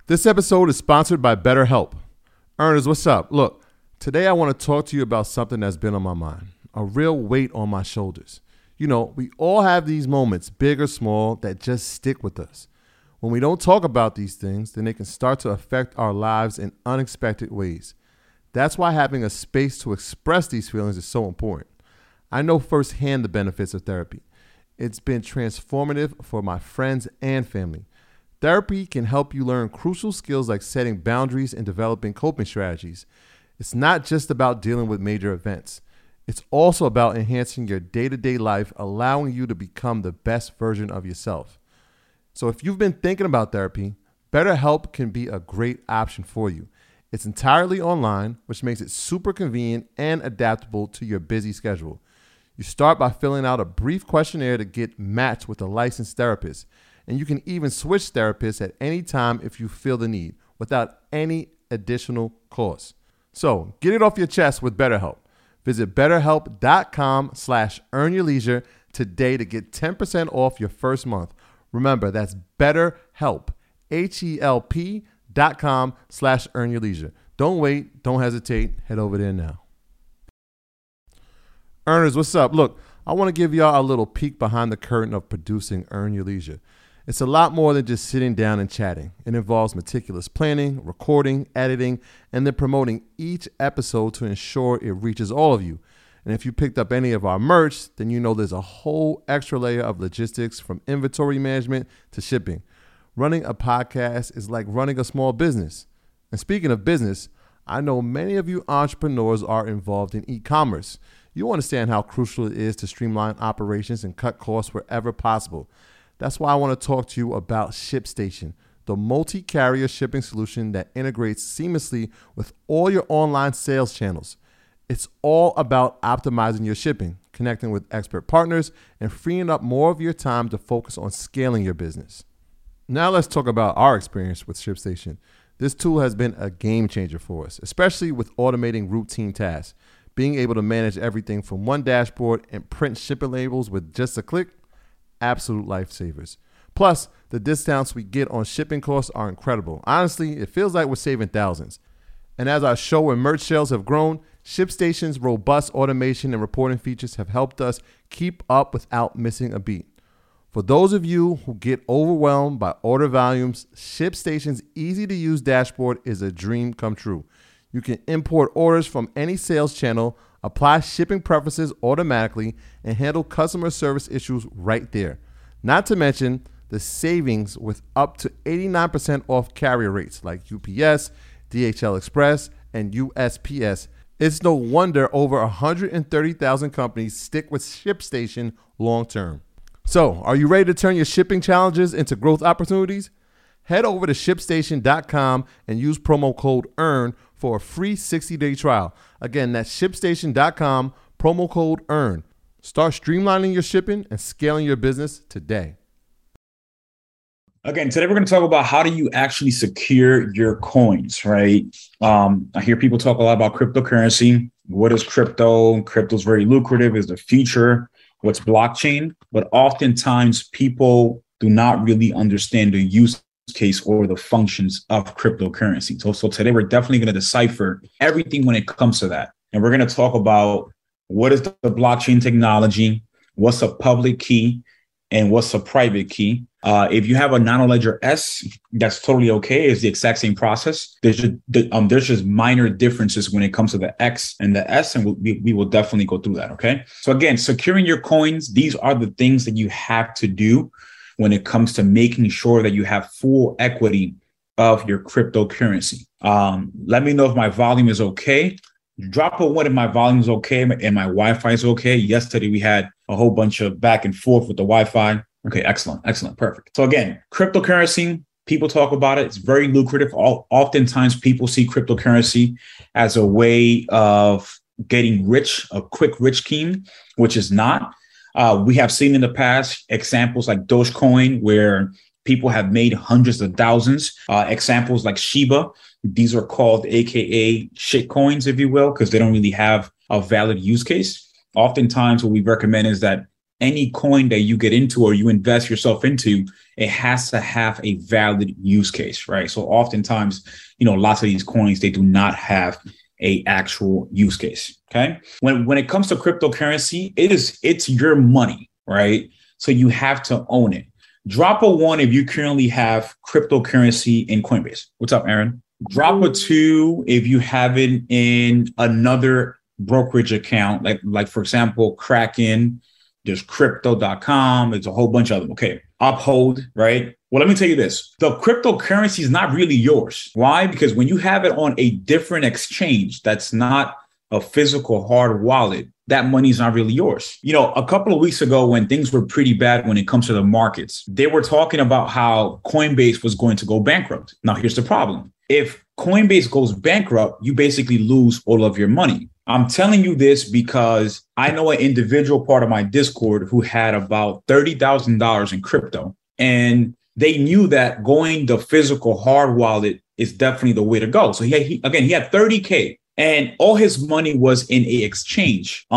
This episode is sponsored by BetterHelp. Earners, what's up? Look, today I want to talk to you about something that's been on my mind, a real weight on my shoulders. You know, we all have these moments, big or small, that just stick with us. When we don't talk about these things, then they can start to affect our lives in unexpected ways. That's why having a space to express these feelings is so important. I know firsthand the benefits of therapy. It's been transformative for my friends and family. Therapy can help you learn crucial skills like setting boundaries and developing coping strategies. It's not just about dealing with major events. It's also about enhancing your day-to-day life, allowing you to become the best version of yourself. So if you've been thinking about therapy, BetterHelp can be a great option for you. It's entirely online, which makes it super convenient and adaptable to your busy schedule. You start by filling out a brief questionnaire to get matched with a licensed therapist. And you can even switch therapists at any time if you feel the need, without any additional cost. So get it off your chest with BetterHelp. Visit BetterHelp.com/earnyourleisure today to get 10% off your first month. Remember, that's BetterHelp, HELP.com/earnyourleisure. Don't wait, don't hesitate, head over there now. Earners, what's up? Look, I want to give y'all a little peek behind the curtain of producing Earn Your Leisure. It's a lot more than just sitting down and chatting. It involves meticulous planning, recording, editing, and then promoting each episode to ensure it reaches all of you. And if you picked up any of our merch, then you know there's a whole extra layer of logistics, from inventory management to shipping. Running a podcast is like running a small business. And speaking of business, I know many of you entrepreneurs are involved in e-commerce. You understand how crucial it is to streamline operations and cut costs wherever possible. That's why I want to talk to you about ShipStation, the multi-carrier shipping solution that integrates seamlessly with all your online sales channels. It's all about optimizing your shipping, connecting with expert partners, and freeing up more of your time to focus on scaling your business. Now let's talk about our experience with ShipStation. This tool has been a game changer for us, especially with automating routine tasks. Being able to manage everything from one dashboard and print shipping labels with just a click, absolute lifesavers. Plus, the discounts we get on shipping costs are incredible. Honestly, it feels like we're saving thousands. And as our show and merch sales have grown, ShipStation's robust automation and reporting features have helped us keep up without missing a beat. For those of you who get overwhelmed by order volumes, ShipStation's easy-to-use dashboard is a dream come true. You can import orders from any sales channel, apply shipping preferences automatically, and handle customer service issues right there. Not to mention the savings with up to 89% off carrier rates like UPS, DHL Express, and USPS. It's no wonder over 130,000 companies stick with ShipStation long term. So, are you ready to turn your shipping challenges into growth opportunities? Head over to ShipStation.com and use promo code EARN for a free 60-day trial. Again, that's ShipStation.com, promo code EARN. Start streamlining your shipping and scaling your business today. Again, today we're going to talk about how do you actually secure your coins, right? I hear people talk a lot about cryptocurrency. What is crypto? Crypto is very lucrative. Is the future? What's blockchain? But oftentimes people do not really understand the use case or the functions of cryptocurrency. So today we're definitely going to decipher everything when it comes to that. And we're going to talk about what is the blockchain technology, what's a public key, and what's a private key. If you have a nano-ledger S, that's totally okay. It's the exact same process. There's just minor differences when it comes to the X and the S, and we will definitely go through that, okay? So again, securing your coins, these are the things that you have to do when it comes to making sure that you have full equity of your cryptocurrency. Let me know if my volume is okay. Drop a 1 if my volume is okay and my Wi-Fi is okay. Yesterday, we had a whole bunch of back and forth with the Wi-Fi. Okay, excellent, perfect. So again, cryptocurrency, people talk about it. It's very lucrative. Oftentimes, people see cryptocurrency as a way of getting rich, a quick rich scheme, which is not. We have seen in the past examples like Dogecoin, where people have made hundreds of thousands. Examples like Shiba, these are called AKA shit coins, if you will, because they don't really have a valid use case. Oftentimes what we recommend is that any coin that you get into or you invest yourself into, it has to have a valid use case, right? So oftentimes, lots of these coins, they do not have a actual use case. Okay. When it comes to cryptocurrency, it's your money, right? So you have to own it. Drop a 1 if you currently have cryptocurrency in Coinbase. What's up, Aaron? Drop a 2 if you have it in another brokerage account, like for example, Kraken. There's crypto.com. There's a whole bunch of them. Okay. Uphold, right? Well, let me tell you this. The cryptocurrency is not really yours. Why? Because when you have it on a different exchange that's not a physical hard wallet, that money is not really yours. A couple of weeks ago when things were pretty bad when it comes to the markets, they were talking about how Coinbase was going to go bankrupt. Now, here's the problem. If Coinbase goes bankrupt, you basically lose all of your money. I'm telling you this because I know an individual part of my Discord who had about $30,000 in crypto, and they knew that going the physical hard wallet is definitely the way to go. So he had 30K and all his money was in a exchange.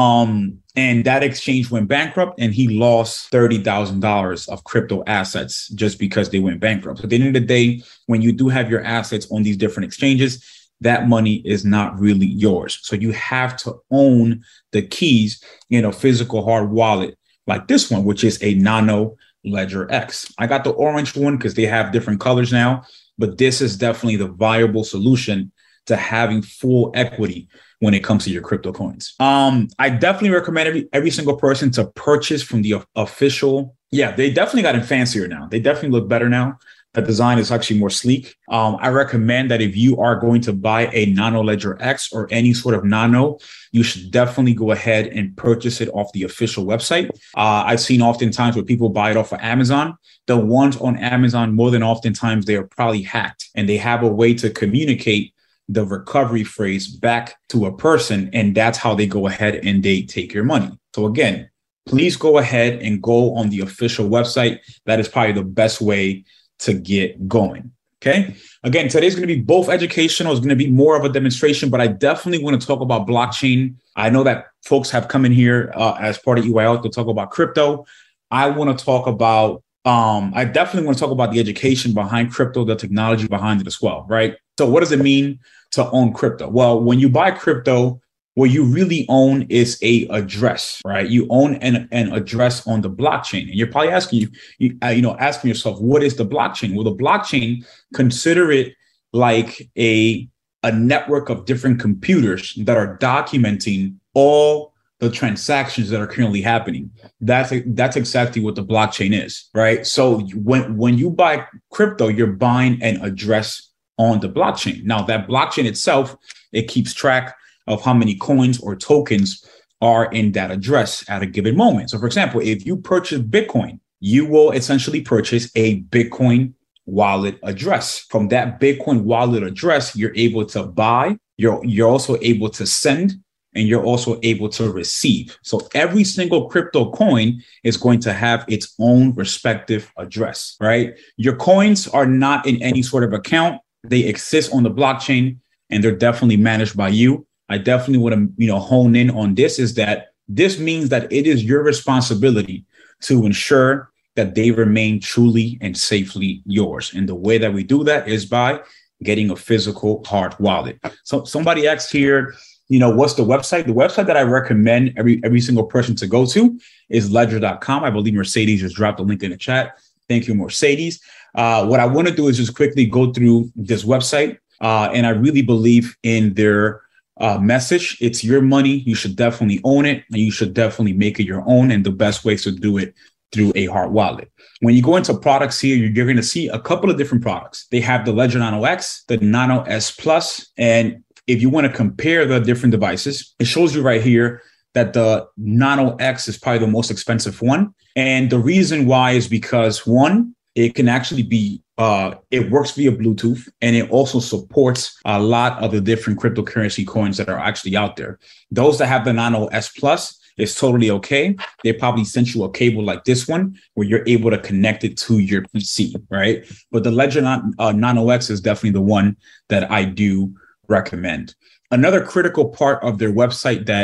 And that exchange went bankrupt and he lost $30,000 of crypto assets just because they went bankrupt. So at the end of the day, when you do have your assets on these different exchanges, that money is not really yours. So you have to own the keys in a physical hard wallet like this one, which is a Nano Ledger X. I got the orange one because they have different colors now, but this is definitely the viable solution to having full equity when it comes to your crypto coins. I definitely recommend every single person to purchase from the official. Yeah, they definitely gotten fancier now. They definitely look better now. The design is actually more sleek. I recommend that if you are going to buy a Nano Ledger X or any sort of Nano, you should definitely go ahead and purchase it off the official website. I've seen oftentimes where people buy it off of Amazon. The ones on Amazon, more than oftentimes, they are probably hacked and they have a way to communicate the recovery phrase back to a person. And that's how they go ahead and they take your money. So again, please go ahead and go on the official website. That is probably the best way to get going. Okay. Again, today's going to be both educational. It's going to be more of a demonstration, but I definitely want to talk about blockchain. I know that folks have come in here as part of EYL to talk about crypto. I want to talk about, I definitely want to talk about the education behind crypto, the technology behind it as well, right? So what does it mean to own crypto? Well, when you buy crypto, what you really own is a address, right? You own an address on the blockchain. And you're probably asking asking yourself, what is the blockchain? Well, the blockchain, consider it like a network of different computers that are documenting all the transactions that are currently happening. That's exactly what the blockchain is, right? So when you buy crypto, you're buying an address on the blockchain. Now, that blockchain itself, it keeps track of how many coins or tokens are in that address at a given moment. So for example, if you purchase Bitcoin, you will essentially purchase a Bitcoin wallet address. From that Bitcoin wallet address, you're able to buy, you're also able to send, and you're also able to receive. So every single crypto coin is going to have its own respective address, right? Your coins are not in any sort of account. They exist on the blockchain and they're definitely managed by you. I definitely want to, hone in on this is that this means that it is your responsibility to ensure that they remain truly and safely yours. And the way that we do that is by getting a physical hard wallet. So somebody asked here, what's the website? The website that I recommend every single person to go to is ledger.com. I believe Mercedes just dropped the link in the chat. Thank you, Mercedes. What I want to do is just quickly go through this website. And I really believe in their message. It's your money. You should definitely own it and you should definitely make it your own. And the best way to do it through a hard wallet. When you go into products here, you're going to see a couple of different products. They have the Ledger Nano X, the Nano S Plus. And if you want to compare the different devices, it shows you right here that the Nano X is probably the most expensive one. And the reason why is because one, it can actually be it works via Bluetooth, and it also supports a lot of the different cryptocurrency coins that are actually out there. Those that have the Nano S Plus is totally okay. They probably sent you a cable like this one where you're able to connect it to your PC, right? But the Ledger Nano X is definitely the one that I do recommend. Another critical part of their website that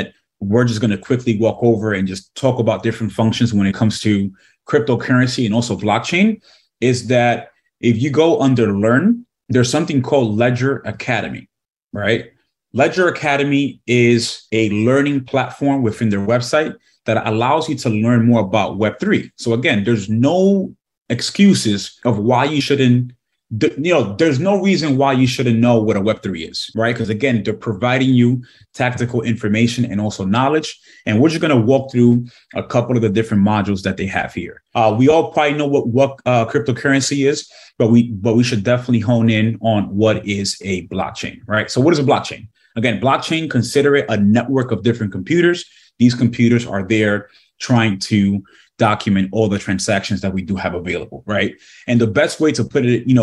we're just going to quickly walk over and just talk about different functions when it comes to cryptocurrency and also blockchain, is that if you go under Learn, there's something called Ledger Academy, right? Ledger Academy is a learning platform within their website that allows you to learn more about Web3. So again, there's no excuses of why you shouldn't, there's no reason why you shouldn't know what a Web3 is, right? Because again, they're providing you tactical information and also knowledge. And we're just going to walk through a couple of the different modules that they have here. We all probably know what cryptocurrency is, but we should definitely hone in on what is a blockchain, right? So what is a blockchain? Again, blockchain, consider it a network of different computers. These computers are there trying to document all the transactions that we do have available, right? And the best way to put it,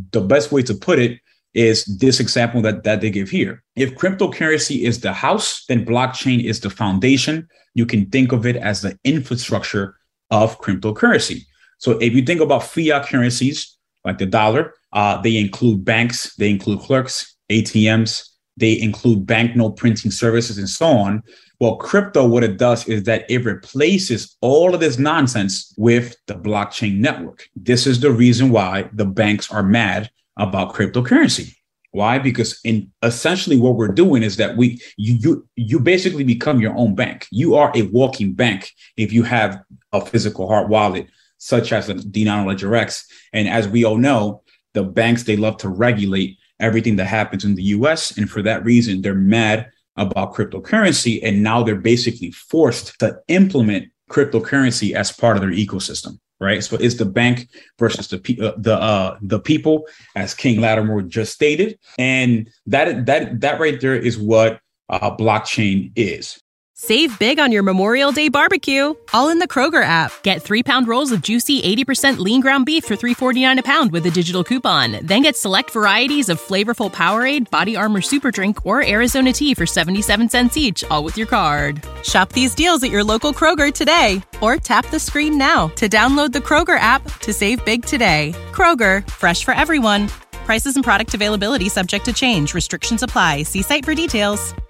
is this example that they give here. If cryptocurrency is the house, then blockchain is the foundation. You can think of it as the infrastructure of cryptocurrency. So if you think about fiat currencies like the dollar, they include banks, they include clerks, ATMs, they include banknote printing services and so on. Well, crypto, what it does is that it replaces all of this nonsense with the blockchain network. This is the reason why the banks are mad about cryptocurrency. Why? Because essentially what we're doing is that you basically become your own bank. You are a walking bank if you have a physical hard wallet, such as the Dinano Ledger X. And as we all know, the banks, they love to regulate everything that happens in the US. And for that reason, they're mad about cryptocurrency. And now they're basically forced to implement cryptocurrency as part of their ecosystem, right? So it's the bank versus the people, as King Latimer just stated. And that right there is what blockchain is. Save big on your Memorial Day barbecue, all in the Kroger app. Get 3-pound rolls of juicy 80% lean ground beef for $3.49 a pound with a digital coupon. Then get select varieties of flavorful Powerade, Body Armor Super Drink, or Arizona tea for 77 cents each, all with your card. Shop these deals at your local Kroger today, or tap the screen now to download the Kroger app to save big today. Kroger, fresh for everyone. Prices and product availability subject to change. Restrictions apply. See site for details.